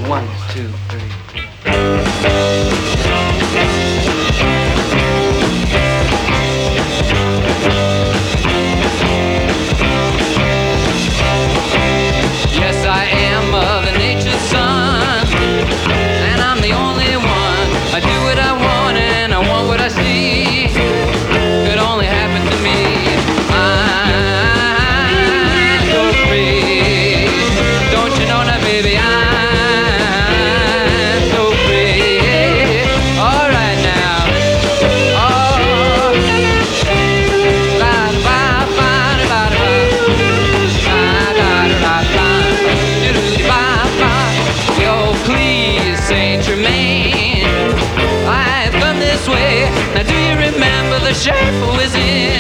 1, 2, 3. Yes, I am Mother Nature's son, and I'm the only one. I do what I want and I want what I see. Could only happen to me. I'm so free. Don't you know that, baby? I'm so free. All right now. Oh, la ba ba ba ba ba. Yo, please, Saint Germain, I've come this way. Now, do you remember the shape who is in?